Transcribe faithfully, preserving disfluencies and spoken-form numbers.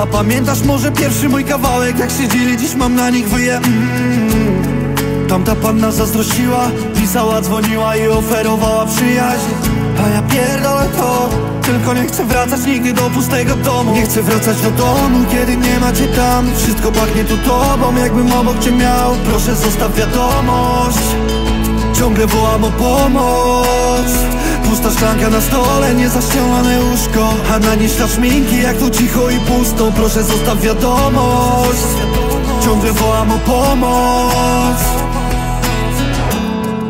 A pamiętasz może pierwszy mój kawałek, jak siedzieli, dziś mam na nich wyje mm. Tamta panna zazdrościła, pisała, dzwoniła i oferowała przyjaźń. A ja pierdolę to, tylko nie chcę wracać nigdy do pustego domu. Nie chcę wracać do domu, kiedy nie ma cię tam. Wszystko pachnie tu tobą, jakbym obok cię miał. Proszę zostaw wiadomość, ciągle wołam o pomoc. Pusta szklanka na stole, niezaścielone łóżko, a na niej ślad szminki, jak tu cicho i pusto. Proszę zostaw wiadomość, ciągle wołam o pomoc.